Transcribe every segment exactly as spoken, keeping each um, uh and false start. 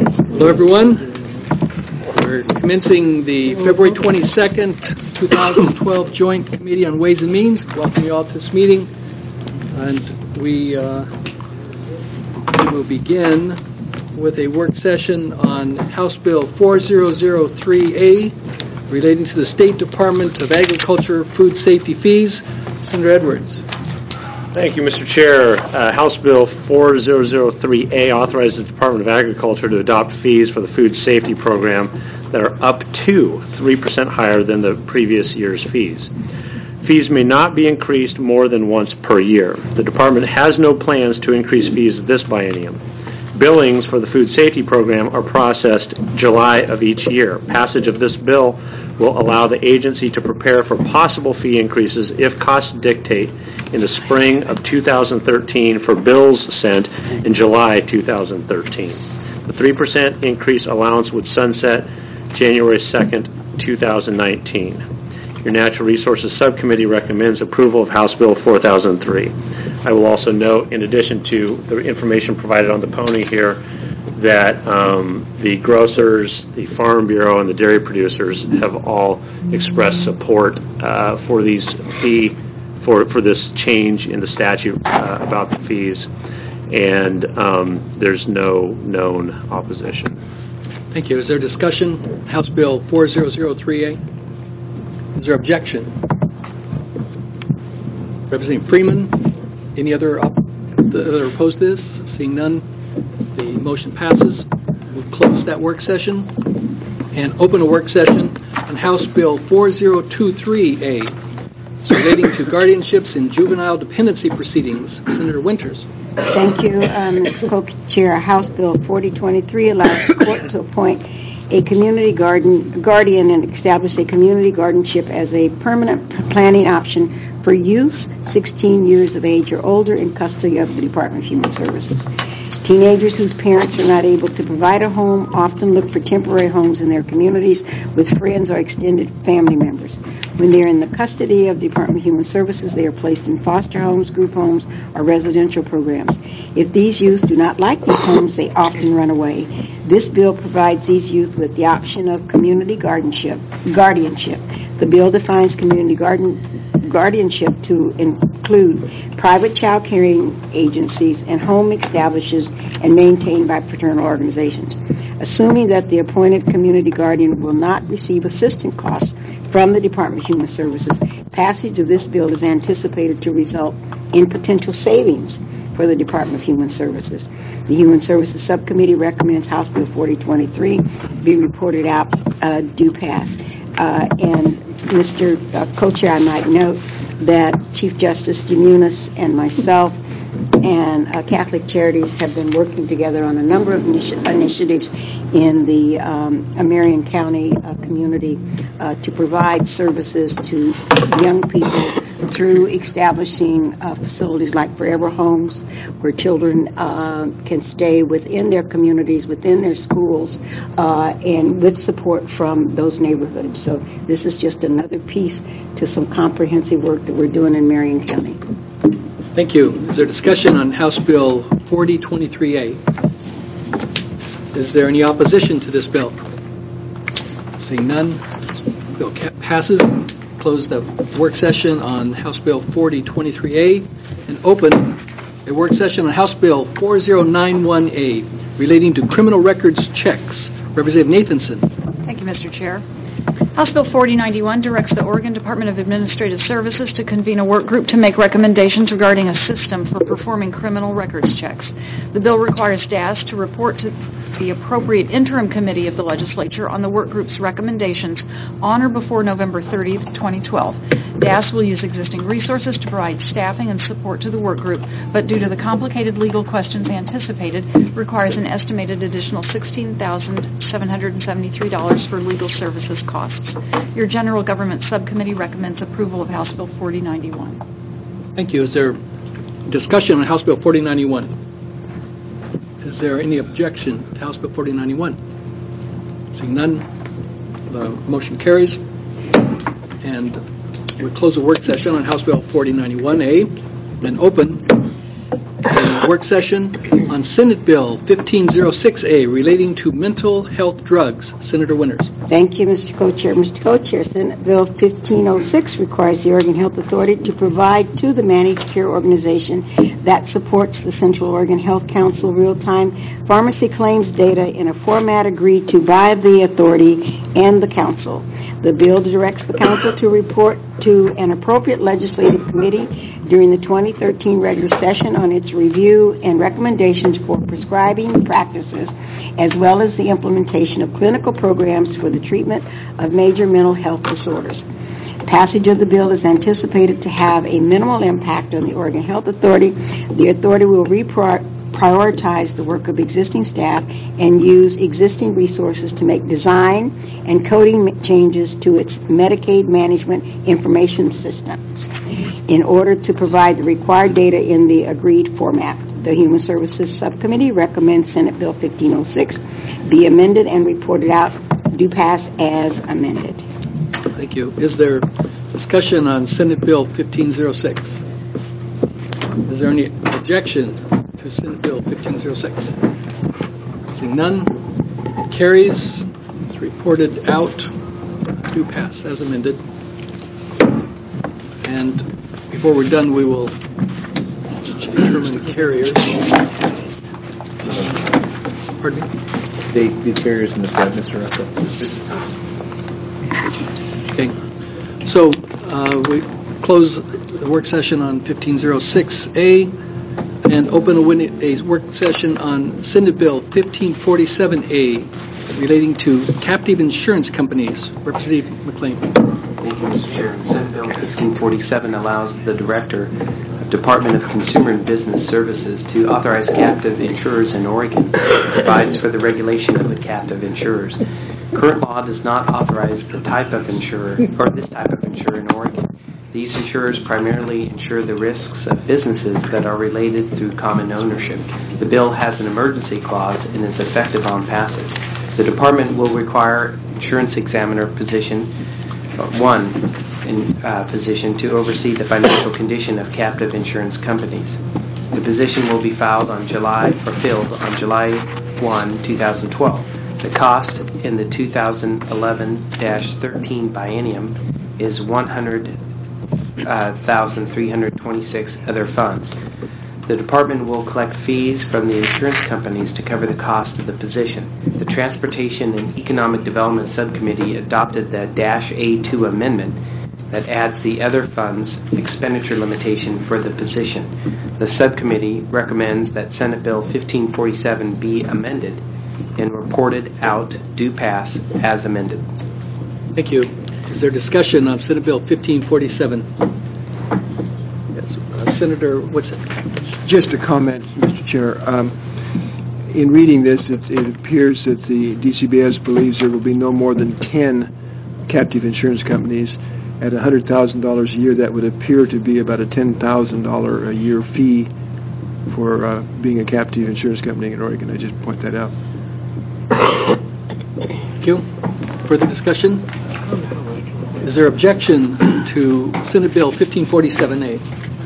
Hello, everyone. We're commencing the February twenty-second, twenty twelve Joint Committee on Ways and Means. Welcome you all to this meeting. And we, uh, we will begin with a work session on House Bill four thousand three A relating to the State Department of Agriculture food safety fees. Senator Edwards. Thank you, Mister Chair. Uh, House Bill four thousand three A authorizes the Department of Agriculture to adopt fees for the food safety program that are up to three percent higher than the previous year's fees. Fees may not be increased more than once per year. The Department has no plans to increase fees this biennium. Billings for the food safety program are processed July of each year. Passage of this bill will allow the agency to prepare for possible fee increases if costs dictate in the spring of two thousand thirteen for bills sent in July two thousand thirteen. The three percent increase allowance would sunset January second, two thousand nineteen. Your Natural Resources Subcommittee recommends approval of House Bill four thousand three. I will also note, in addition to the information provided on the pony here, that um, the grocers, the Farm Bureau, and the dairy producers have all expressed support uh, for these fee for for this change in the statute uh, about the fees, and um, there's no known opposition. Thank you. Is there discussion? House Bill four thousand three A. Is there objection? Representative Freeman, any other op- that are opposed to this? Seeing none, the motion passes. We'll close that work session and open a work session on House Bill four thousand twenty-three A. It's relating to guardianships in juvenile dependency proceedings. Senator Winters. Thank you, uh, Mister Co-Chair. House Bill forty twenty-three allows the court to appoint a community garden guardian and establish a community guardianship as a permanent planning option for youth sixteen years of age or older in custody of the Department of Human Services. Teenagers whose parents are not able to provide a home often look for temporary homes in their communities with friends or extended family members. When they are in the custody of the Department of Human Services, they are placed in foster homes, group homes, or residential programs. If these youth do not like these homes, they often run away. This bill provides these youth with the option of community guardianship. guardianship. The bill defines community garden guardianship to include private child caring agencies and home established and maintained by fraternal organizations. Assuming that the appointed community guardian will not receive assistance costs from the Department of Human Services, passage of this bill is anticipated to result in potential savings for the Department of Human Services. The Human Services Subcommittee recommends House Bill forty twenty-three be reported out uh, due pass. Uh, and Mister Uh, Co-Chair, I might note that Chief Justice Jamunis and myself and uh, Catholic Charities have been working together on a number of initi- initiatives in the um, Marion County uh, community uh, to provide services to young people through establishing uh, facilities like Forever Homes, where children uh, can stay within their communities, within their schools, uh, and with support from those neighborhoods. So this is just another piece to some comprehensive work that we're doing in Marion County. Thank you. Is there discussion on House Bill forty twenty-three A? Is there any opposition to this bill? Seeing none, this bill passes. Close the work session on House Bill forty twenty-three A and open a work session on House Bill four thousand ninety-one A relating to criminal records checks. Representative Nathanson. Thank you, Mister Chair. House Bill forty ninety-one directs the Oregon Department of Administrative Services to convene a work group to make recommendations regarding a system for performing criminal records checks. The bill requires D A S to report to the appropriate interim committee of the legislature on the work group's recommendations on or before November thirtieth, twenty twelve. D A S will use existing resources to provide staffing and support to the work group, but due to the complicated legal questions anticipated, requires an estimated additional sixteen thousand seven hundred seventy-three dollars for legal services costs. Your General Government Subcommittee recommends approval of House Bill forty ninety-one. Thank you. Is there discussion on House Bill forty ninety-one? Is there any objection to House Bill forty ninety-one? Seeing none, the motion carries. And we close the work session on House Bill forty ninety-one A and open a work session on Senate Bill fifteen oh six A relating to mental health drugs. Senator Winters. Thank you, Mister Co-Chair. Mister Co-Chair, Senate Bill fifteen oh six requires the Oregon Health Authority to provide to the managed care organization that supports the Central Oregon Health Council real-time pharmacy claims data in a format agreed to by the authority and the council. The bill directs the council to report to an appropriate legislative committee during the twenty thirteen regular session on its review and recommendations for prescribing practices, as well as the implementation of clinical programs for the treatment of major mental health disorders. Passage of the bill is anticipated to have a minimal impact on the Oregon Health Authority. The authority will repri- prioritize the work of existing staff and use existing resources to make design and coding changes to its Medicaid management information system in order to provide the required data in the agreed format. The Human Services Subcommittee recommends Senate Bill fifteen oh six be amended and reported out, do pass as amended. Thank you. Is there discussion on Senate Bill fifteen oh six? Is there any objection to Senate Bill fifteen oh six? Seeing none, it carries. It's reported out. Do pass as amended. And before we're done, we will determine carriers. Pardon me? The, the carriers in the set, Mister Russell. Okay. So uh, we close the work session on fifteen oh six A and open a, win- a work session on Senate Bill fifteen forty-seven A relating to captive insurance companies. Representative McLean. Thank you, Mister Chair. Senate Bill fifteen forty-seven allows the Director of Department of Consumer and Business Services to authorize captive insurers in Oregon. It provides for the regulation of the captive insurers. Current law does not authorize the type of insurer or this type of insurer in Oregon. These insurers primarily insure the risks of businesses that are related through common ownership. The bill has an emergency clause and is effective on passage. The department will require insurance examiner position one in, uh, physician to oversee the financial condition of captive insurance companies. The position will be filed on July or filled on July first, twenty twelve. The cost in the two thousand eleven dash thirteen biennium is one hundred thousand three hundred twenty-six other funds. The department will collect fees from the insurance companies to cover the cost of the position. The Transportation and Economic Development Subcommittee adopted the Dash A two amendment that adds the other funds expenditure limitation for the position. The subcommittee recommends that Senate Bill fifteen forty-seven be amended and reported out, do pass as amended. Thank you. Is there discussion on Senate Bill fifteen forty-seven? Yes, uh, Senator Woodson. Just a comment, Mister Chair. Um, in reading this, it, it appears that the D C B S believes there will be no more than ten captive insurance companies. At one hundred thousand dollars a year, that would appear to be about a ten thousand dollars a year fee for uh, being a captive insurance company in Oregon. I just point that out. Thank you. Further discussion? Is there objection to Senate Bill fifteen forty-seven A?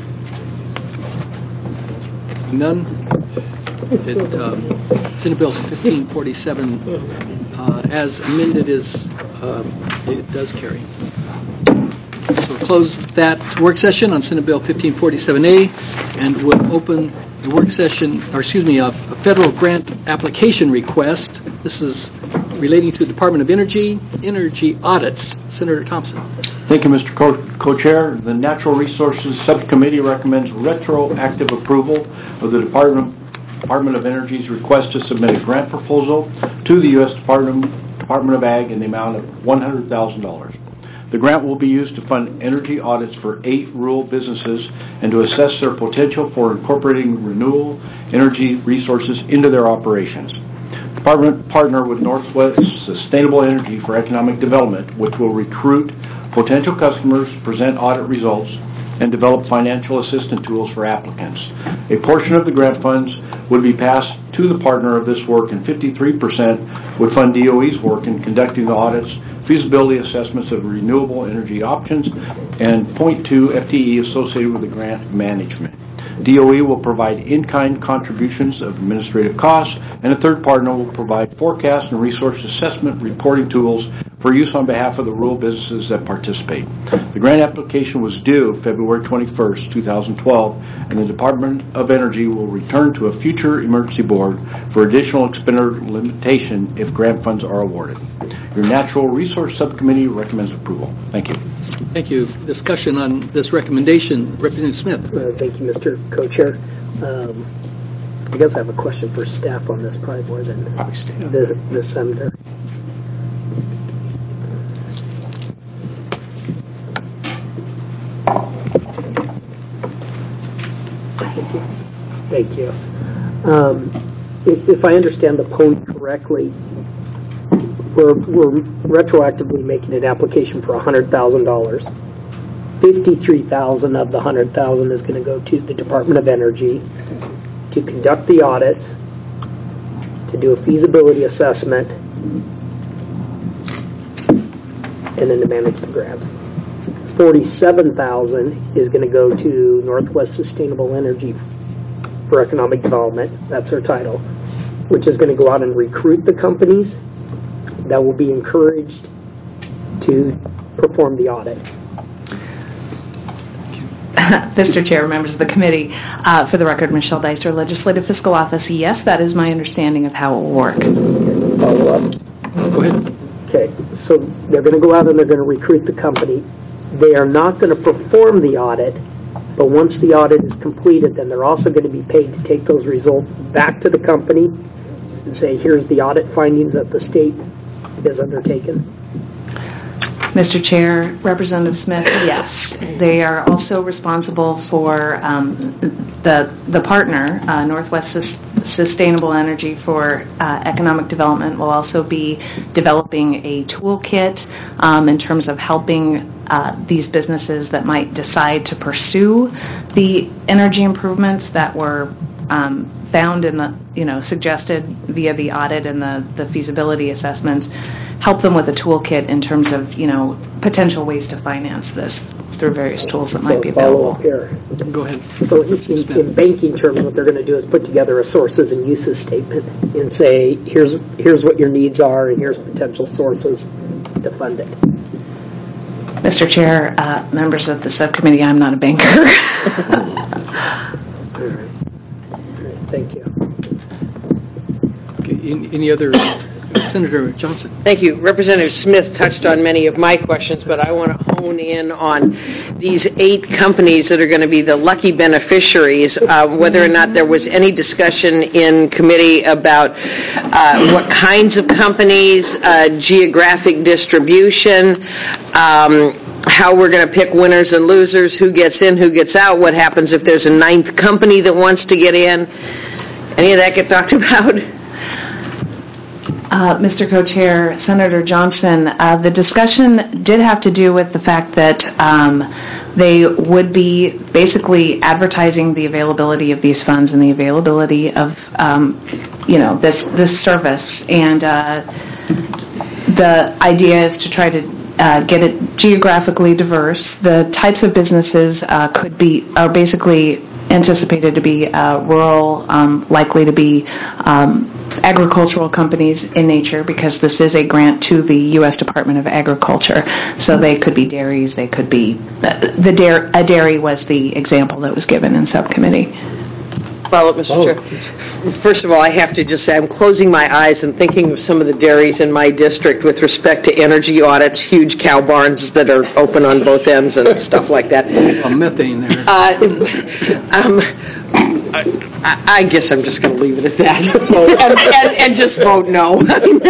None. It, um, Senate Bill fifteen forty-seven, uh, as amended, is uh, it does carry. So we'll close that work session on Senate Bill fifteen forty-seven A, and we'll open the work session, or excuse me, a, a federal grant application request. This is relating to the Department of Energy, energy audits. Senator Thompson. Thank you, Mister Co- Co-Chair. The Natural Resources Subcommittee recommends retroactive approval of the Department Department of Energy's request to submit a grant proposal to the U S Department Department of Ag in the amount of one hundred thousand dollars. The grant will be used to fund energy audits for eight rural businesses and to assess their potential for incorporating renewable energy resources into their operations. The department partner with Northwest Sustainable Energy for Economic Development, which will recruit potential customers, present audit results, and develop financial assistance tools for applicants. A portion of the grant funds would be passed to the partner of this work, and fifty-three percent would fund D O E's work in conducting the audits, feasibility assessments of renewable energy options, and zero point two F T E associated with the grant management. D O E will provide in-kind contributions of administrative costs, and a third partner will provide forecast and resource assessment reporting tools for use on behalf of the rural businesses that participate. The grant application was due February twenty-first, two thousand twelve, and the Department of Energy will return to a future emergency board for additional expenditure limitation if grant funds are awarded. Your Natural Resource Subcommittee recommends approval. Thank you. Thank you. Discussion on this recommendation. Representative Smith. Uh, Thank you, Mister Co-Chair. Um, I guess I have a question for staff on this, probably more than the, the senator. Thank you. Um, if, if I understand the point correctly, we're, we're retroactively making an application for one hundred thousand dollars. fifty-three thousand dollars of the one hundred thousand dollars is going to go to the Department of Energy to conduct the audits, to do a feasibility assessment, and then to manage the grant. forty-seven thousand dollars is going to go to Northwest Sustainable Energy for Economic Development. That's their title, which is going to go out and recruit the companies that will be encouraged to perform the audit. Mister Chair, members of the committee, uh, for the record, Michelle Dicer, Legislative Fiscal Office. Yes, that is my understanding of how it will work. Okay, follow up. Go ahead. Okay, so they're going to go out and they're going to recruit the company. They are not going to perform the audit, but once the audit is completed, then they're also going to be paid to take those results back to the company and say, here's the audit findings that the state has undertaken. Mister Chair, Representative Smith, yes. They are also responsible for um, the the partner, uh, Northwest Sus- Sustainable Energy for uh, Economic Development, will also be developing a toolkit um, in terms of helping uh, these businesses that might decide to pursue the energy improvements that were um, found in the, you know, suggested via the audit and the, the feasibility assessments, help them with a toolkit in terms of, you know, potential ways to finance this through various tools that So might be follow available. up here. Go ahead. So in, in banking terms, what they're going to do is put together a sources and uses statement and say, here's here's what your needs are and here's potential sources to fund it. Mister Chair, uh, members of the subcommittee, I'm not a banker. All right. All right. Thank you. Okay, any, any other? Senator Johnson. Thank you. Representative Smith touched on many of my questions, but I want to hone in on these eight companies that are going to be the lucky beneficiaries, uh, whether or not there was any discussion in committee about uh, what kinds of companies, uh, geographic distribution, um, how we're going to pick winners and losers, who gets in, who gets out, what happens if there's a ninth company that wants to get in. Any of that get talked about? Uh, Mister Co-Chair, Senator Johnson, uh, the discussion did have to do with the fact that um, they would be basically advertising the availability of these funds and the availability of, um, you know, this this service. And uh, the idea is to try to uh, get it geographically diverse. The types of businesses uh, could be are basically anticipated to be uh, rural, um, likely to be um, agricultural companies in nature, because this is a grant to the U S Department of Agriculture. So they could be dairies, they could be, uh, the dairy, a dairy was the example that was given in subcommittee. Follow up, Mister Oh. Chair. First of all, I have to just say I'm closing my eyes and thinking of some of the dairies in my district with respect to energy audits, huge cow barns that are open on both ends and stuff like that. Oh, methane there. Uh, um, I, I guess I'm just going to leave it at that and, and, and just vote no.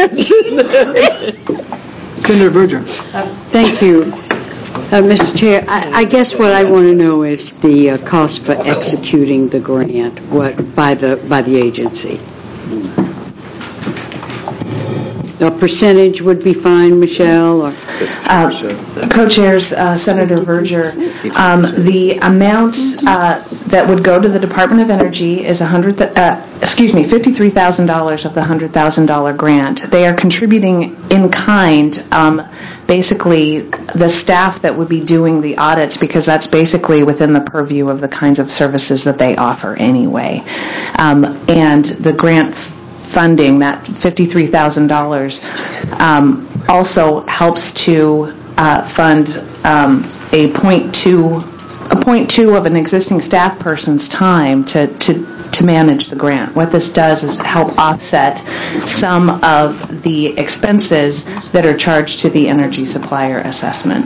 Senator Berger. Thank you. Uh, Mister Chair, I, I guess what I want to know is the uh, cost for executing the grant what, by the by the agency. A percentage would be fine, Michelle? Or Uh, Co-chairs, uh, Senator Verger, um, the amount uh, that would go to the Department of Energy is a hundred, uh, excuse me, fifty-three thousand dollars of the hundred thousand dollar grant. They are contributing in kind, um, basically the staff that would be doing the audits, because that's basically within the purview of the kinds of services that they offer anyway. Um, and the grant funding, that fifty-three thousand dollars, um, also helps to uh, fund um, a point two, a point two of an existing staff person's time to, to to manage the grant. What this does is help offset some of the expenses that are charged to the energy supplier assessment.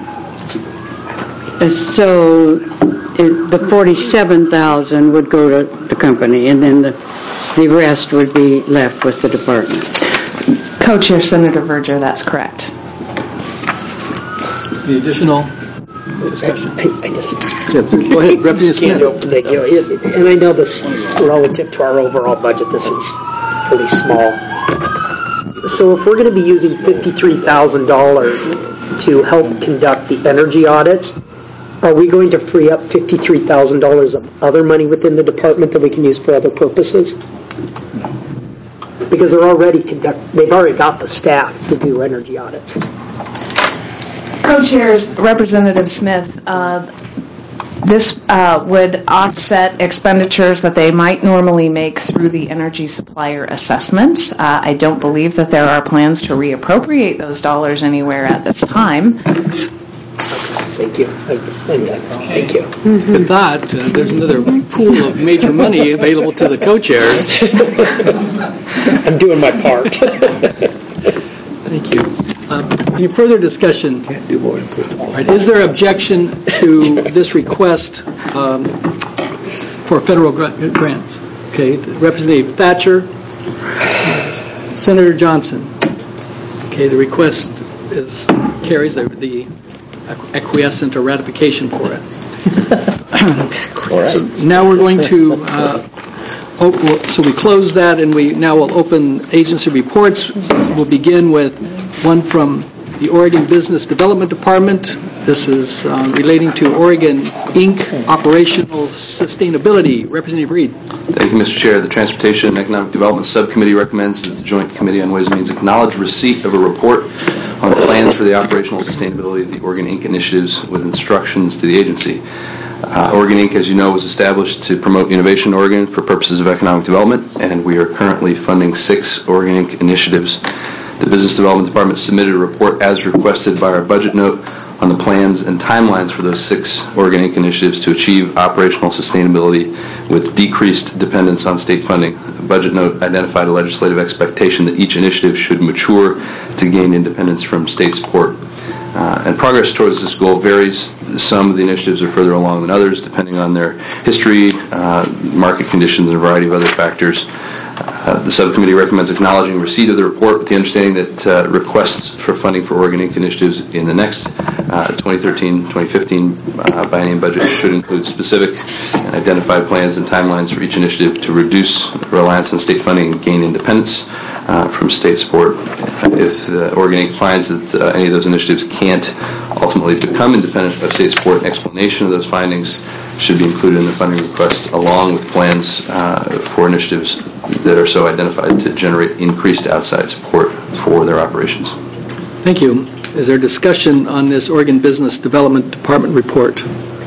So it- the forty-seven thousand would go to the company, and then the, the rest would be left with the department. Co-chair Senator Verger, that's correct. The additional discussion. I, I just Go ahead, Representative can't Smith. open the, you know, it- and I know this relative to our overall budget, this is pretty small. So if we're going to be using fifty-three thousand dollars to help conduct the energy audits, are we going to free up fifty-three thousand dollars of other money within the department that we can use for other purposes? Because they're already conduct, they've already got the staff to do energy audits. Co-chairs Representative Smith, uh, this uh, would offset expenditures that they might normally make through the energy supplier assessments. Uh, I don't believe that there are plans to reappropriate those dollars anywhere at this time. Thank you. Thank you. With that, uh, there's another pool of major money available to the co-chairs. I'm doing my part. Thank you. Um, Any further discussion? Can't do more. All right. Is there objection to this request um, for federal gra- grants? Okay. Representative Thatcher, Senator Johnson. Okay. The request is carries the, the acquiescent or ratification for it. So now we're going to. Uh, Oh, so we close that, and we now will open agency reports. We'll begin with one from the Oregon Business Development Department. This is uh, relating to Oregon Incorporated operational sustainability. Representative Reed. Thank you, Mister Chair. The Transportation and Economic Development Subcommittee recommends that the Joint Committee on Ways and Means acknowledge receipt of a report on the plans for the operational sustainability of the Oregon Incorporated initiatives with instructions to the agency. Uh, Oregon Incorporated, as you know, was established to promote innovation in Oregon for purposes of economic development, and we are currently funding six Oregon Incorporated initiatives. The Business Development Department submitted a report as requested by our budget note on the plans and timelines for those six Oregon Incorporated initiatives to achieve operational sustainability with decreased dependence on state funding. The budget note identified a legislative expectation that each initiative should mature to gain independence from state support. Uh, and progress towards this goal varies. Some of the initiatives are further along than others, depending on their history, uh, market conditions, and a variety of other factors. Uh, the subcommittee recommends acknowledging receipt of the report with the understanding that uh, requests for funding for Oregon Incorporated initiatives in the next uh, twenty thirteen twenty fifteen uh, biennium budget should include specific and identified plans and timelines for each initiative to reduce reliance on state funding and gain independence uh, from state support. If uh, Oregon Incorporated finds that uh, any of those initiatives can't ultimately become independent of state support, an explanation of those findings should be included in the funding request, along with plans uh, for initiatives that are so identified to generate increased outside support for their operations. Thank you. Is there discussion on this Oregon Business Development Department report?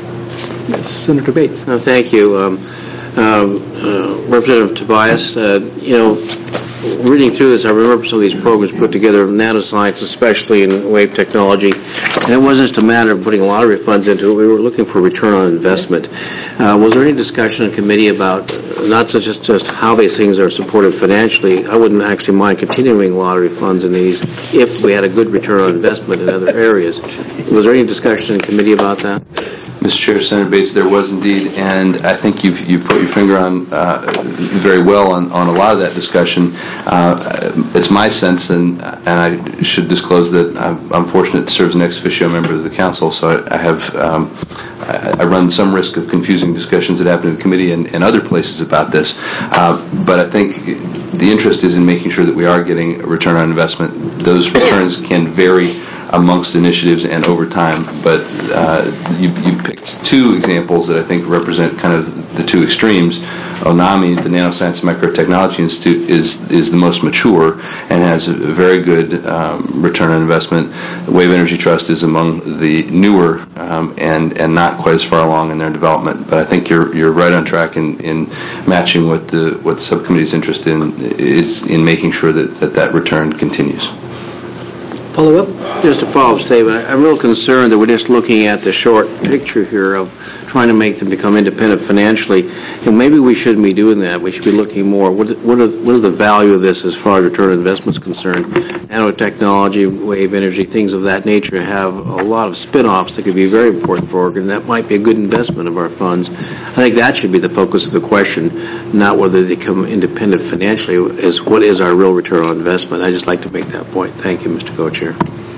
Yes, Senator Bates. No, thank you. Um, um, uh, Representative Tobias, uh, you know, reading through this, I remember some of these programs put together, nanoscience, especially in wave technology, and it wasn't just a matter of putting lottery funds into it. We were looking for return on investment. Uh, was there any discussion in committee about uh, not so just, just how these things are supported financially? I wouldn't actually mind continuing lottery funds in these if we had a good return on investment in other areas. Was there any discussion in committee about that? Mister Chair, Senator Bates, there was indeed, and I think you've, you've put your finger on uh, very well on, on a lot of that discussion. Uh, it's my sense, and and I should disclose that I'm, I'm fortunate to serve as an ex officio member of the council, so I, I have um, I, I run some risk of confusing discussions that happen in the committee and, and other places about this. Uh, but I think the interest is in making sure that we are getting a return on investment. Those returns can vary amongst initiatives and over time. But uh, you, you picked two examples that I think represent kind of the two extremes. ONAMI, the Nanoscience Microtechnology Institute, is is the most mature and has a very good um, return on investment. The Wave Energy Trust is among the newer um, and and not quite as far along in their development. But I think you're you're right on track in, in matching what the what the subcommittee's interest in is in making sure that that, that return continues. Follow up? Just a follow-up statement. I'm real concerned that we're just looking at the short picture here of trying to make them become independent financially. And maybe we shouldn't be doing that. We should be looking more. What, what, are, what is the value of this as far as return on investment is concerned? Nanotechnology, wave energy, things of that nature have a lot of spin-offs that could be very important for Oregon. That might be a good investment of our funds. I think that should be the focus of the question, not whether they become independent financially, is what is our real return on investment. I just like to make that point. Thank you, Mister Co-Chair.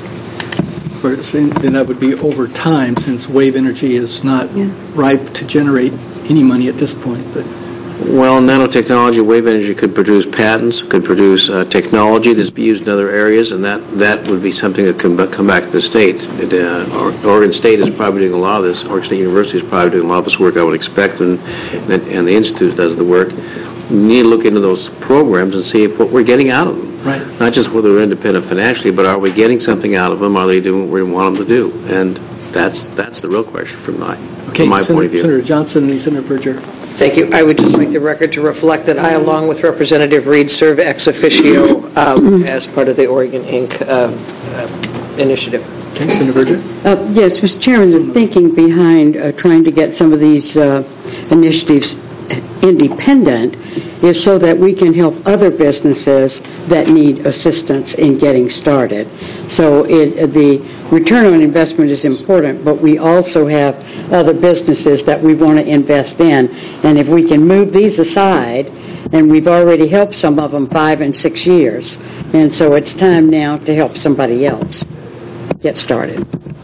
And that would be over time, since wave energy is not Yeah. ripe to generate any money at this point. But Well, nanotechnology, wave energy could produce patents, could produce uh, technology that's be used in other areas, and that, that would be something that can come back to the state. It, uh, Oregon State is probably doing a lot of this. Oregon State University is probably doing a lot of this work, I would expect, and, and, and the Institute does the work. We need to look into those programs and see if what we're getting out of them. Right. Not just whether they're independent financially, but are we getting something out of them? Are they doing what we want them to do? And that's that's the real question from my, okay, from my Senator, point of view. Senator Johnson and Senator Berger. Thank you. I would just like the record to reflect that I, along with Representative Reed, serve ex officio um, as part of the Oregon Incorporated. Uh, uh, initiative. Okay, Senator Berger. Uh, yes, Mister Chairman, the thinking behind uh, trying to get some of these uh, initiatives independent is so that we can help other businesses that need assistance in getting started. So it, the return on investment is important, but we also have other businesses that we want to invest in. And if we can move these aside, and we've already helped some of them five and six years, and so it's time now to help somebody else get started.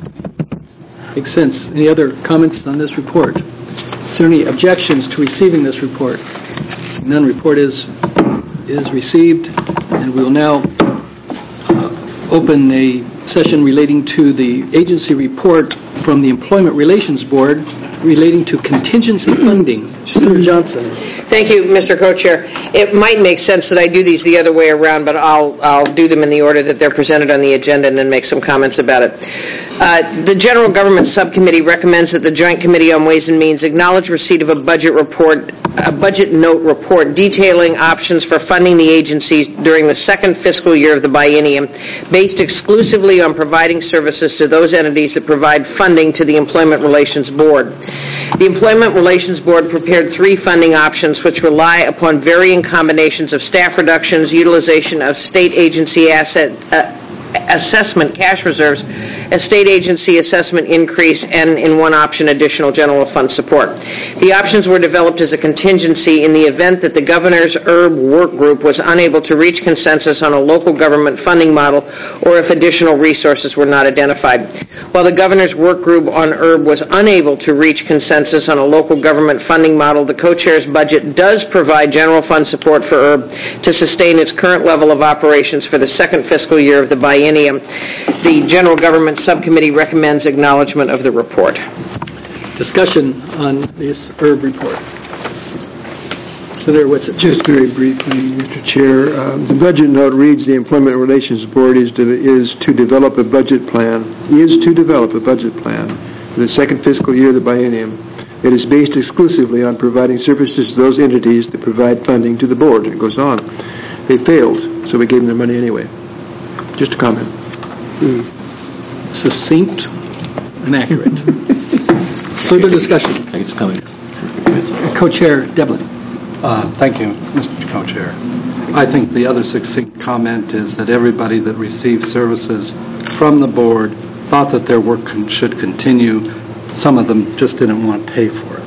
Makes sense. Any other comments on this report? Is there any objections to receiving this report? None. Report is is received, and we will now uh, open a session relating to the agency report from the Employment Relations Board relating to contingency funding. Senator Johnson. Thank you, Mister Co-Chair. It might make sense that I do these the other way around, but I'll I'll do them in the order that they're presented on the agenda and then make some comments about it. Uh, the General Government Subcommittee recommends that the Joint Committee on Ways and Means acknowledge receipt of a budget report, a budget note report detailing options for funding the agencies during the second fiscal year of the biennium, based exclusively on providing services to those entities that provide funding to the Employment Relations Board. The Employment Relations Board prepared three funding options which rely upon varying combinations of staff reductions, utilization of state agency asset uh, assessment cash reserves, a state agency assessment increase, and in one option, additional general fund support. The options were developed as a contingency in the event that the governor's E R B work group was unable to reach consensus on a local government funding model, or if additional resources were not identified. While the governor's work group on E R B was unable to reach consensus on a local government funding model, the co-chair's budget does provide general fund support for E R B to sustain its current level of operations for the second fiscal year of the biennium. The General Government Subcommittee recommends acknowledgement of the report. Discussion on this E R B report. Senator Whitsitt. Just very briefly, Mister Chair, um, the budget note reads the Employment Relations Board is to, is to develop a budget plan, is to develop a budget plan for the second fiscal year of the biennium. It is based exclusively on providing services to those entities that provide funding to the board. It goes on. They failed, so we gave them their money anyway. Just a comment. Mm. Succinct and accurate. Further discussion. I think it's coming. Co-Chair Devlin. Uh, thank you, Mister Co-Chair. I think the other succinct comment is that everybody that received services from the board thought that their work con- should continue. Some of them just didn't want to pay for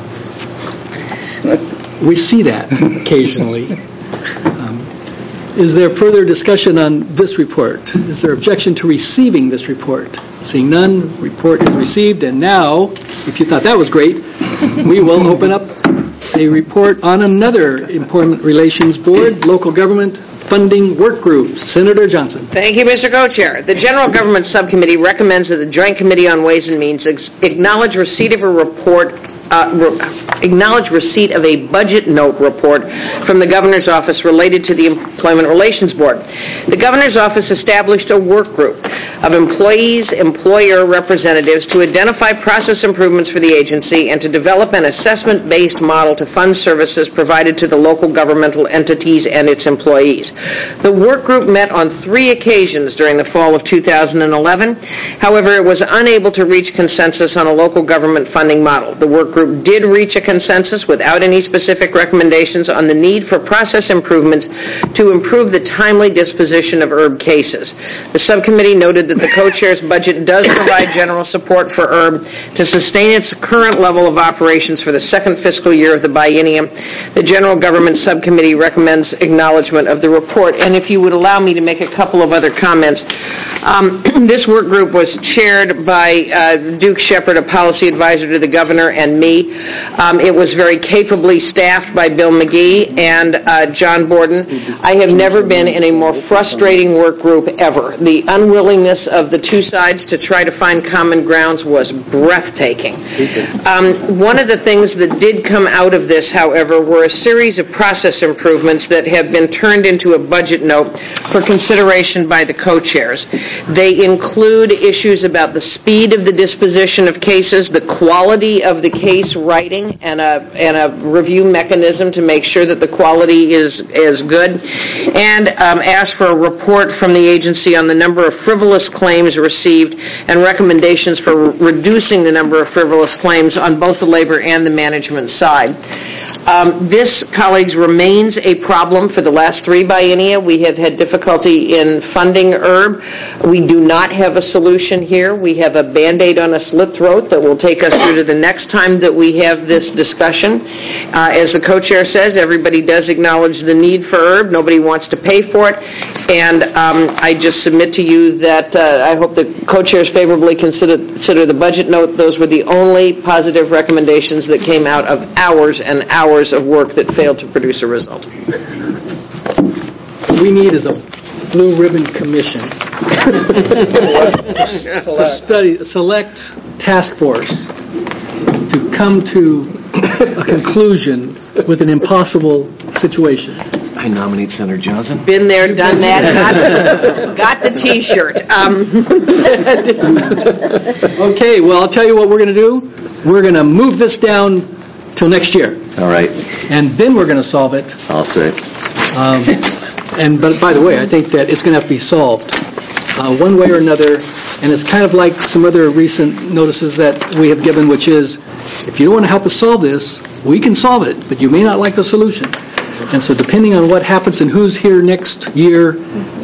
it. We see that occasionally. Um, is there further discussion on this report? Is there objection to receiving this report? Seeing none, report is received. And now, if you thought that was great, we will open up a report on another Employment Relations Board, Local Government Funding Work Group. Senator Johnson. Thank you, Mister Co-Chair. The General Government Subcommittee recommends that the Joint Committee on Ways and Means ex- acknowledge receipt of a report Uh, re- acknowledge receipt of a budget note report from the Governor's Office related to the Employment Relations Board. The Governor's Office established a work group of employees, employer representatives to identify process improvements for the agency and to develop an assessment-based model to fund services provided to the local governmental entities and its employees. The work group met on three occasions during the fall of two thousand eleven. However, it was unable to reach consensus on a local government funding model. The work group group did reach a consensus without any specific recommendations on the need for process improvements to improve the timely disposition of E R B cases. The subcommittee noted that the co-chair's budget does provide general support for E R B to sustain its current level of operations for the second fiscal year of the biennium. The General Government Subcommittee recommends acknowledgement of the report. And if you would allow me to make a couple of other comments. Um, this work group was chaired by uh, Duke Shepard, a policy advisor to the governor, and me. Um, it was very capably staffed by Bill McGee and uh, John Borden. I have never been in a more frustrating work group ever. The unwillingness of the two sides to try to find common grounds was breathtaking. Um, one of the things that did come out of this, however, were a series of process improvements that have been turned into a budget note for consideration by the co-chairs. They include issues about the speed of the disposition of cases, the quality of the case writing, and a and a review mechanism to make sure that the quality is is good, and um, ask for a report from the agency on the number of frivolous claims received and recommendations for reducing the number of frivolous claims on both the labor and the management side. Um, this, colleagues, remains a problem for the last three biennia. We have had difficulty in funding E R B. We do not have a solution here. We have a Band-Aid on a slit throat that will take us through to the next time that we have this discussion. Uh, as the co-chair says, everybody does acknowledge the need for E R B. Nobody wants to pay for it. And um, I just submit to you that uh, I hope the co-chairs favorably consider, consider the budget note. Those were the only positive recommendations that came out of hours and hours of work that failed to produce a result. What we need is a blue ribbon commission to study, a select task force to come to a conclusion with an impossible situation. I nominate Senator Johnson. Been there, done that, got, got the T-shirt. Um. Okay, well, I'll tell you what we're going to do. We're going to move this down till next year. All right. And then we're going to solve it. I'll say. Um, and but by the way, I think that it's going to have to be solved uh, one way or another. And it's kind of like some other recent notices that we have given, which is, if you don't want to help us solve this, we can solve it, but you may not like the solution. And so depending on what happens and who's here next year,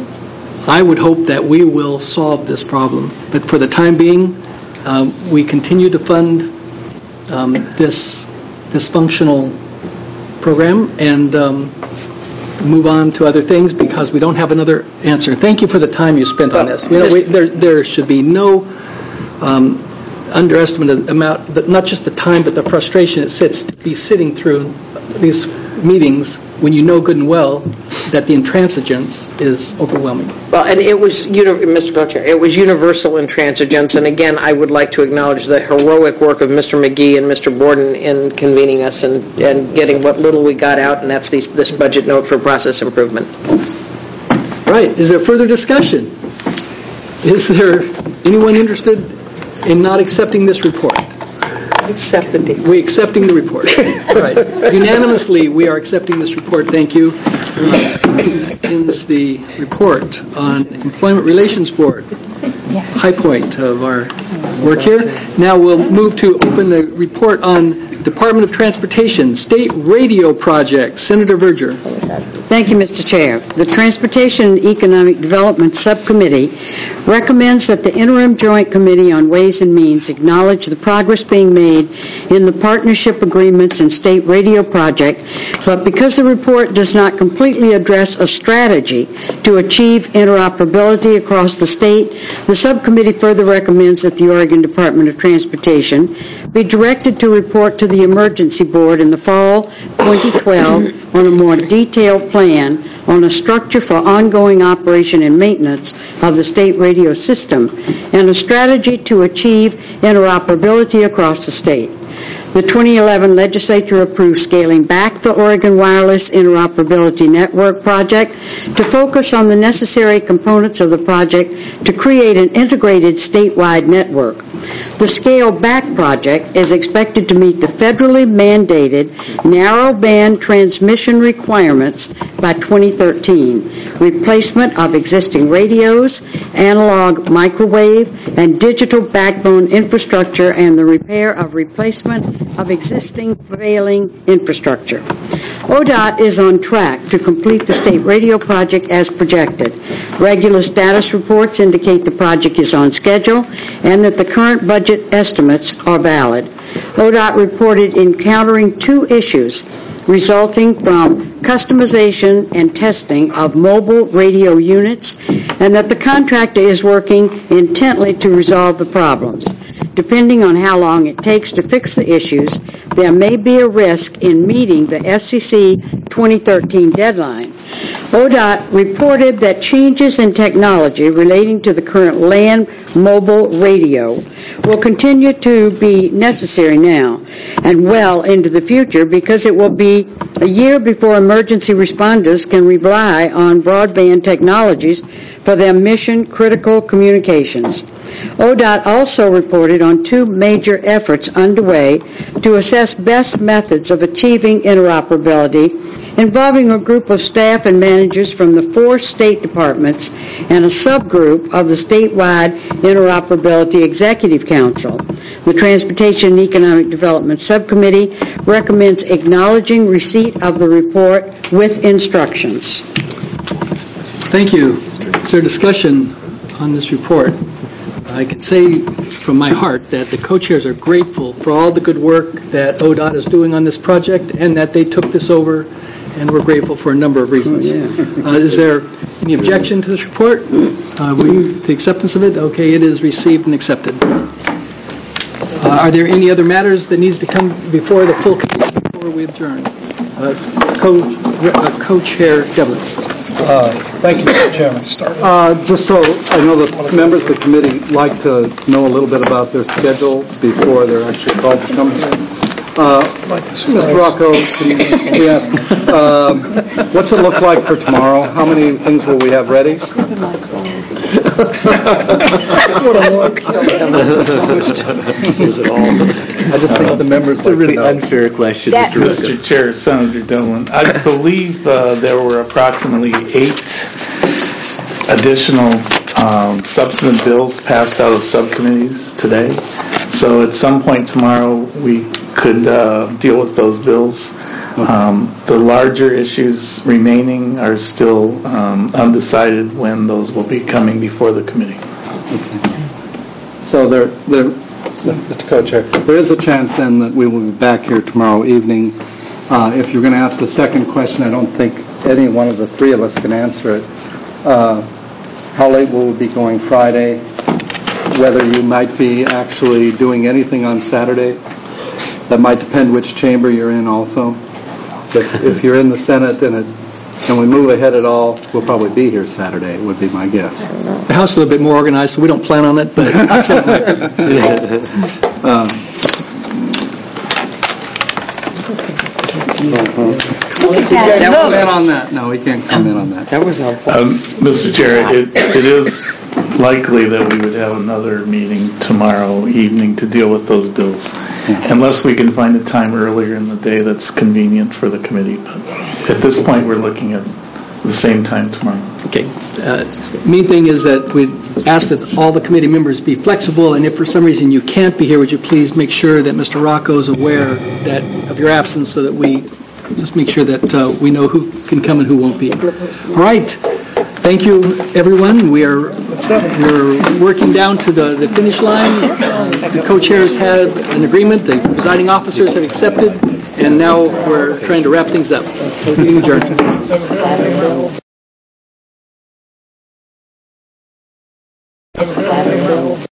I would hope that we will solve this problem. But for the time being, um, we continue to fund um, this dysfunctional program and um, move on to other things because we don't have another answer. Thank you for the time you spent on this. You know, we, there, there should be no um, underestimate of the amount, but not just the time, but the frustration it sits to be sitting through these meetings when you know good and well that the intransigence is overwhelming. Well, and it was, Mister Co-Chair, it was universal intransigence, and again, I would like to acknowledge the heroic work of Mister McGee and Mister Borden in convening us and, and getting what little we got out, and that's these, this budget note for process improvement. Right. Is there further discussion? Is there anyone interested in not accepting this report? Accept the date. We accepting the report. Right. Unanimously, we are accepting this report. Thank you. Uh, ends the report on Employment Relations Board. High point of our work here. Now we'll move to open the report on Department of Transportation State Radio Project. Senator Verger. Thank you, Mister Chair. The Transportation and Economic Development Subcommittee recommends that the Interim Joint Committee on Ways and Means acknowledge the progress being made in the partnership agreements and state radio project, but because the report does not completely address a strategy to achieve interoperability across the state, the subcommittee further recommends that the Oregon Department of Transportation be directed to report to the Emergency Board in the fall twenty twelve on a more detailed plan on a structure for ongoing operation and maintenance of the state radio system and a strategy to achieve interoperability across the state. The twenty eleven legislature approved scaling back the Oregon Wireless Interoperability Network project to focus on the necessary components of the project to create an integrated statewide network. The Scale Back project is expected to meet the federally mandated narrowband transmission requirements by twenty thirteen, replacement of existing radios, analog microwave, and digital backbone infrastructure, and the repair of replacement of existing failing infrastructure. O D O T is on track to complete the state radio project as projected. Regular status reports indicate the project is on schedule and that the current budget estimates are valid. O D O T reported encountering two issues resulting from customization and testing of mobile radio units, and that the contractor is working intently to resolve the problems. Depending on how long it takes to fix the issues, there may be a risk in meeting the F C C twenty thirteen deadline. O D O T reported that changes in technology relating to the current land mobile radio will continue to be necessary now and well into the future because it will be a year before emergency responders can rely on broadband technologies for their mission-critical communications. O D O T also reported on two major efforts underway to assess best methods of achieving interoperability involving a group of staff and managers from the four state departments and a subgroup of the statewide Interoperability Executive Council. The Transportation and Economic Development Subcommittee recommends acknowledging receipt of the report with instructions. Thank you. Is there discussion on this report? I can say from my heart that the co-chairs are grateful for all the good work that O D O T is doing on this project and that they took this over, and we're grateful for a number of reasons. Uh, is there any objection to this report? Uh, we, the acceptance of it? Okay, it is received and accepted. Uh, are there any other matters that needs to come before the full committee before we adjourn? Uh, co, uh, Co-Chair Devlin. Uh, Thank you, Mister Chairman. Uh, just so I know that members of the committee like to know a little bit about their schedule before they're actually called to come here. Uh, Mister Rocco, can you, yes, um, what's it look like for tomorrow? How many things will we have ready? Says it all. I just think the members. It's a really unfair question, That- Mister Mister Chair, Senator Dolan, I believe uh, there were approximately eight additional um, substantive bills passed out of subcommittees today. So at some point tomorrow, we could uh, deal with those bills. Um, the larger issues remaining are still um, undecided when those will be coming before the committee. So there, there, Mister Co-Chair, there is a chance then that we will be back here tomorrow evening. Uh, if you're going to ask the second question, I don't think any one of the three of us can answer it. Uh, how late will we be going Friday? Whether you might be actually doing anything on Saturday? That might depend which chamber you're in also. If, if you're in the Senate and, it, and we move ahead at all, we'll probably be here Saturday, would be my guess. The House is a little bit more organized, so we don't plan on it, but uh, We can't comment on that. No, we can't comment on that. That was helpful. Um, Mister Chair, it, it is likely that we would have another meeting tomorrow evening to deal with those bills, unless we can find a time earlier in the day that's convenient for the committee. But at this point, we're looking at the same time tomorrow. Okay. Uh, main thing is that we ask that all the committee members be flexible, and if for some reason you can't be here, would you please make sure that Mister Rocco is aware that of your absence, so that we just make sure that uh, we know who can come and who won't be. All right. Thank you, everyone. We are we're working down to the, the finish line. Uh, the co-chairs have an agreement. The presiding officers have accepted, and now we're trying to wrap things up. Meeting adjourned.